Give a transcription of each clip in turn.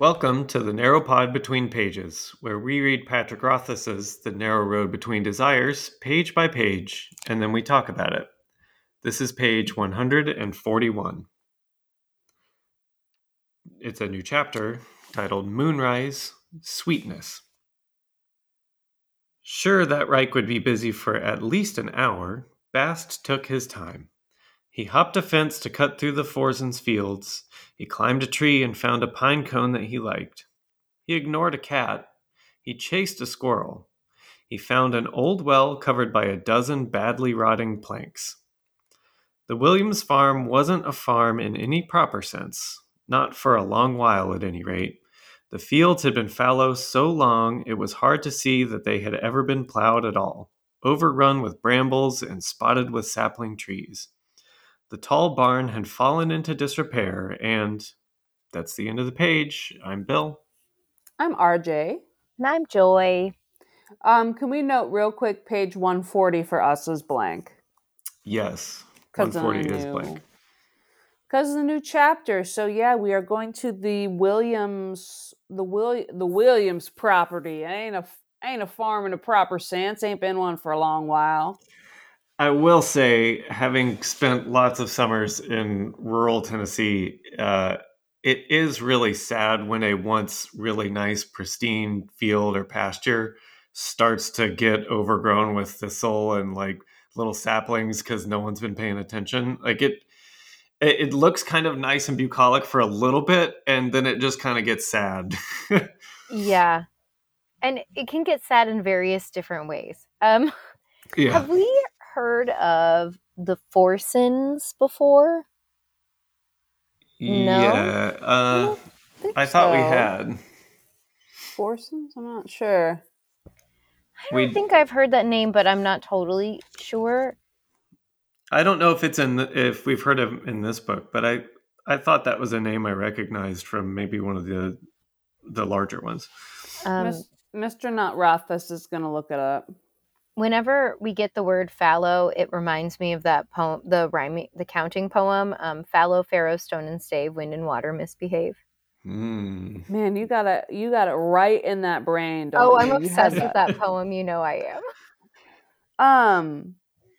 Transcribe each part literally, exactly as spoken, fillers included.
Welcome to the Narrow Pod Between Pages, where we read Patrick Rothfuss's The Narrow Road Between Desires, page by page, and then we talk about it. This is page one hundred forty-one. It's a new chapter titled Moonrise, Sweetness. Sure that Reich would be busy for at least an hour, Bast took his time. He hopped a fence to cut through the Forzens fields. He climbed a tree and found a pine cone that he liked. He ignored a cat. He chased a squirrel. He found an old well covered by a dozen badly rotting planks. The Williams farm wasn't a farm in any proper sense, not for a long while at any rate. The fields had been fallow so long it was hard to see that they had ever been plowed at all, overrun with brambles and spotted with sapling trees. The tall barn had fallen into disrepair, and that's the end of the page. I'm Bill. I'm R J. And I'm Joy. Um, can we note real quick, page one forty for us is blank. Yes, one forty is blank. Because of the new chapter. So yeah, we are going to the Williams, the Will, the Williams property. It ain't a ain't a farm in a proper sense. Ain't been one for a long while. I will say, having spent lots of summers in rural Tennessee, uh, it is really sad when a once really nice, pristine field or pasture starts to get overgrown with thistle and like little saplings because no one's been paying attention. Like it, it, it looks kind of nice and bucolic for a little bit, and then it just kind of gets sad. Yeah, and it can get sad in various different ways. Um, yeah. Have we heard of the Forzens before? No? Yeah, uh, I, I thought so. we had. Forzens? I'm not sure. I don't we, think I've heard that name, but I'm not totally sure. I don't know if it's in the, if we've heard of in this book, but I I thought that was a name I recognized from maybe one of the the larger ones. Um, Mister Not Rothfuss is going to look it up. Whenever we get the word fallow, it reminds me of that poem, the rhyming, the counting poem, um, fallow, Pharaoh, stone and stave, wind and water misbehave. Mm. Man, you got it. You got it right in that brain. Don't oh, you? I'm you obsessed with that. that poem. You know I am. Um,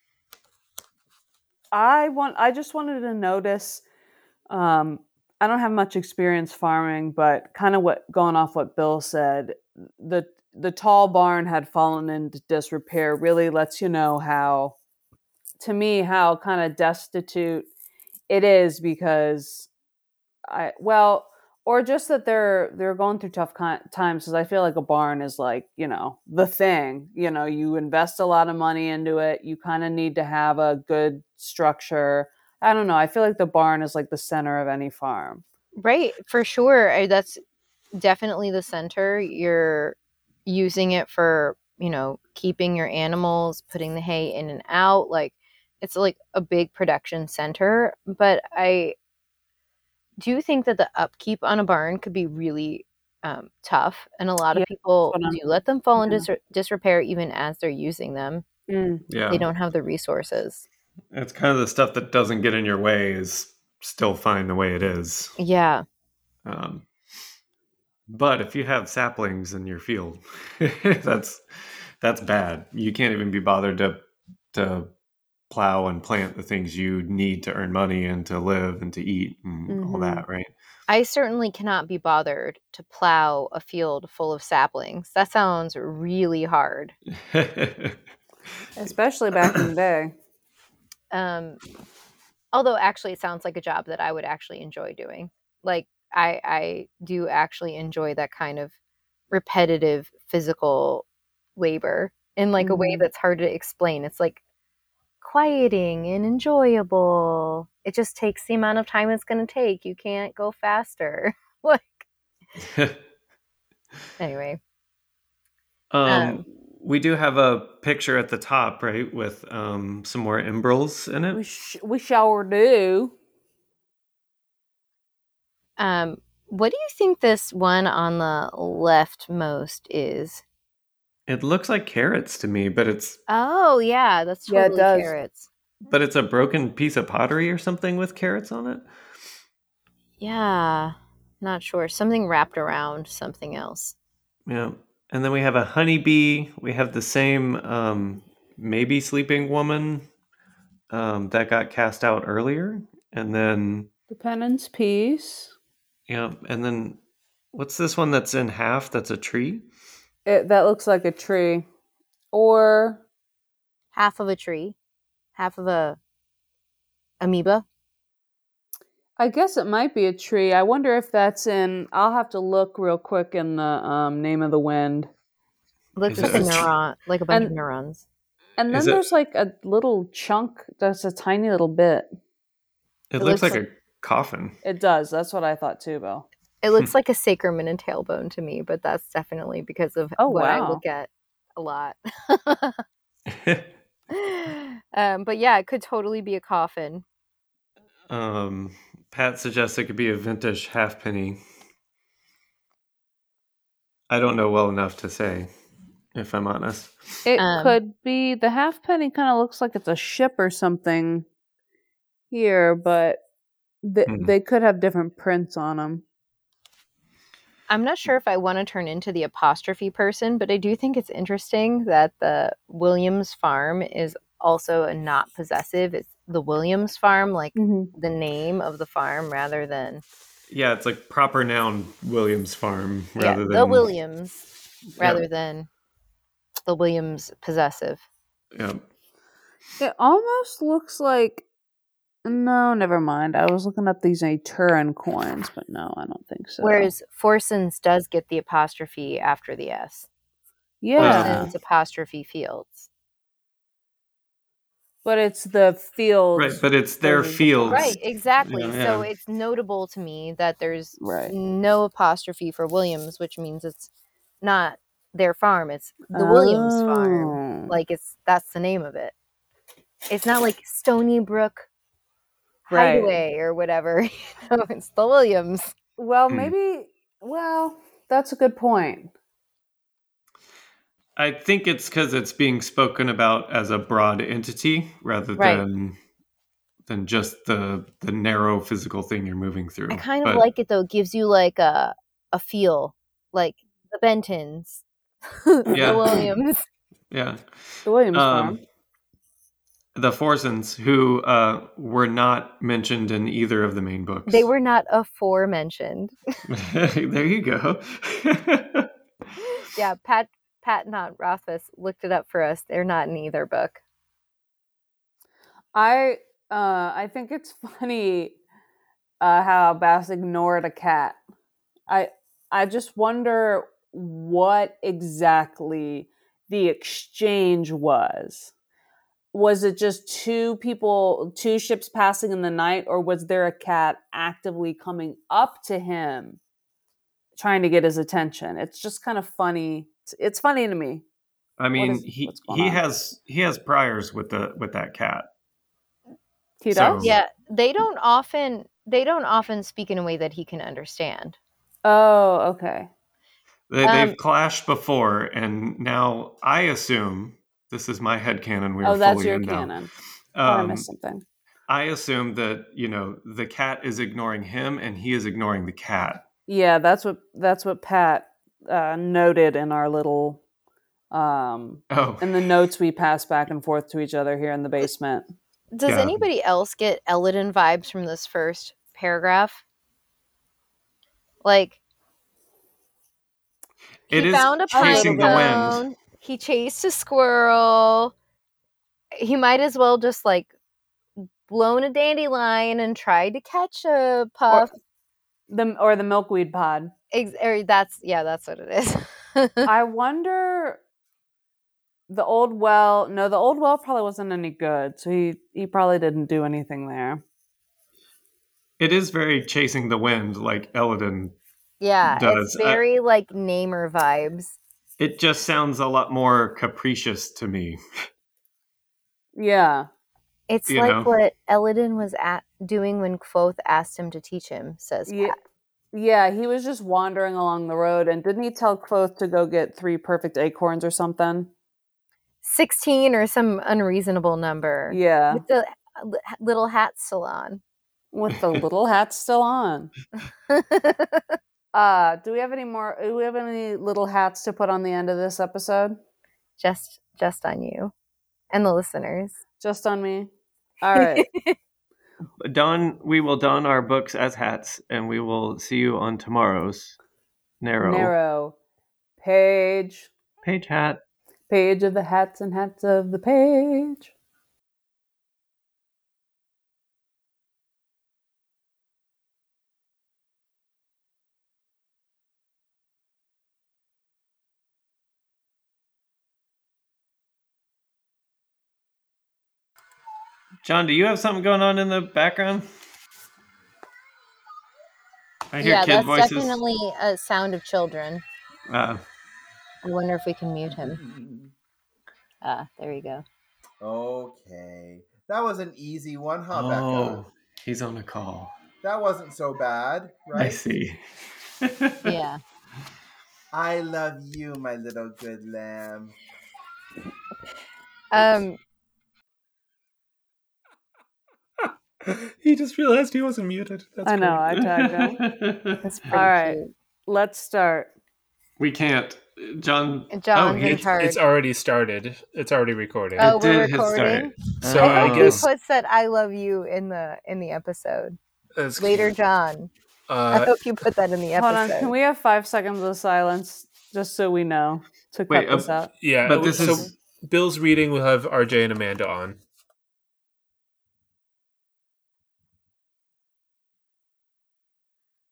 I want. I just wanted to notice. Um, I don't have much experience farming, but kind of what going off what Bill said. The the tall barn had fallen into disrepair. Really lets you know how, to me, how kind of destitute it is because I well. Or just that they're they're going through tough times because I feel like a barn is like, you know, the thing. You know, you invest a lot of money into it. You kind of need to have a good structure. I don't know. I feel like the barn is like the center of any farm. Right, for sure. That's definitely the center. You're using it for, you know, keeping your animals, putting the hay in and out. Like, it's like a big production center. But I... do you think that the upkeep on a barn could be really um, tough? And a lot of yeah, people do let them fall into yeah. dis- disrepair even as they're using them. Mm. Yeah. They don't have the resources. It's kind of the stuff that doesn't get in your way is still fine the way it is. Yeah. Um, but if you have saplings in your field, that's that's bad. You can't even be bothered to to plow and plant the things you need to earn money and to live and to eat and mm-hmm. all that, right? I certainly cannot be bothered to plow a field full of saplings. That sounds really hard. Especially back in the day. Um, although actually it sounds like a job that I would actually enjoy doing. Like I, I do actually enjoy that kind of repetitive physical labor in like mm-hmm. a way that's hard to explain. It's like quieting and enjoyable. It just takes the amount of time it's going to take. You can't go faster. Like anyway. Um, um, we do have a picture at the top, right, with um, some more imbrals in it. We sh- we sure do. Um, what do you think this one on the leftmost is? It looks like carrots to me, but it's... Oh, yeah, that's totally yeah, it does. carrots. But it's a broken piece of pottery or something with carrots on it? Yeah. Not sure. Something wrapped around something else. Yeah. And then we have a honeybee. We have the same um, maybe sleeping woman um, that got cast out earlier. And then, The penance piece. yeah. And then what's this one that's in half? That's a tree? It, that looks like a tree. Or Half of a tree. Half of a amoeba. I guess it might be a tree. I wonder if that's in. I'll have to look real quick in the um, Name of the Wind. Looks Is like it a a tr- neuron, like a bunch of And- neurons. And then Is it- there's like a little chunk that's a tiny little bit. It, It looks, looks like, a coffin. It does. That's what I thought too, Bill. It looks like a sacrum and a tailbone to me, but that's definitely because of Oh, what I wow. look at a lot. um, but yeah, it could totally be a coffin. um, Pat suggests it could be a vintage halfpenny. I don't know well enough to say, if I'm honest. It Um, could be. The halfpenny kind of looks like it's a ship or something here, but th- Hmm. they could have different prints on them. I'm not sure if I want to turn into the apostrophe person, but I do think it's interesting that the Williams farm is also a not possessive. It's the Williams farm, like Mm-hmm. the name of the farm rather than Yeah, it's like proper noun Williams Farm yeah, rather the than Williams rather Yeah. than the Williams possessive. Yeah. It almost looks like. No, never mind. I was looking up these A Turin coins, but no, I don't think so. Whereas Forsons does get the apostrophe after the S. yeah, Forsons apostrophe Fields. but it's the fields. Right, but it's their versus the fields. farm. Right, exactly. Yeah, So yeah. it's notable to me that there's Right. no apostrophe for Williams, which means it's not their farm, it's the Williams farm. Oh. Like it's that's the name of it. It's not like Stony Brook Right. Hideaway or whatever. You know, it's the Williams. Well, Hmm. maybe. Well, that's a good point. I think it's because it's being spoken about as a broad entity rather Right. than than just the the narrow physical thing you're moving through. I kind of But- like it though. It gives you like a a feel, like the Bentons, Yeah. the Williams. Yeah. The Williams Um, farm. the Forsons, who uh, were not mentioned in either of the main books. They were not aforementioned. There you go. Yeah, Pat Pat not Rothfuss looked it up for us. They're not in either book. I uh, I think it's funny uh, how Bass ignored a cat. I I just wonder what exactly the exchange was. Was it just two people, two ships passing in the night, or was there a cat actively coming up to him, trying to get his attention? It's just kind of funny. It's, it's funny to me. I mean, is- he what's going he on? has he has priors with the with that cat. He So- does. Yeah, they don't often they don't often speak in a way that he can understand. Oh, okay. They, Um, they've clashed before, and now I assume this is my headcanon. We are Oh, that's fully your in now. canon. Oh, I Um, missed something. I assume that you know the cat is ignoring him, and he is ignoring the cat. Yeah, that's what that's what Pat uh, noted in our little um Oh, in the notes we pass back and forth to each other here in the basement. Does Yeah. anybody else get Elodin vibes from this first paragraph? Like it he is found a pine chasing the wind. cone. He chased a squirrel. He might as well just like blown a dandelion and tried to catch a puff. The or the milkweed pod. Ex- or that's yeah, that's what it is. I wonder the old well. No, the old well probably wasn't any good, so he he probably didn't do anything there. It is very chasing the wind, like Elodin. Yeah, does. it's very like Namer vibes. It just sounds a lot more capricious to me. Yeah. It's You like know. what Elodin was at doing when Kvothe asked him to teach him, says Yeah. Pat. Yeah, he was just wandering along the road, and didn't he tell Kvothe to go get three perfect acorns or something? sixteen or some unreasonable number. Yeah. With the uh, li- little hat salon. with the little hat still on. Uh, do we have any more? Do we have any little hats to put on the end of this episode? Just, just on you and the listeners. Just on me. All right. Don, we will don our books as hats, and we will see you on tomorrow's narrow Narrow page. page hat. Page of the hats and hats of the page. John, do you have something going on in the background? I hear Yeah, kid that's voices. definitely a sound of children. Uh, I wonder if we can mute him. Ah, uh, there you go. Okay. That was an easy one, huh, oh, Becca? he's on a call. That wasn't so bad, right? I see. Yeah. I love you, my little good lamb. Um... He just realized he wasn't muted. That's I know, great. I tagged him. That's pretty All right, cute. let's start. We can't. John. John's oh, in he, It's, charge. it's already started. It's already recording. Oh, it we're did hit recording? start. So I I hope guess- he puts that "I love you" in the in the episode It's- later, John. I Uh, hope you put that in the Hold episode. on, can we have five seconds of silence just so we know to cut Wait, this uh, out? yeah, But this so is- Bill's reading will have R J and Amanda on.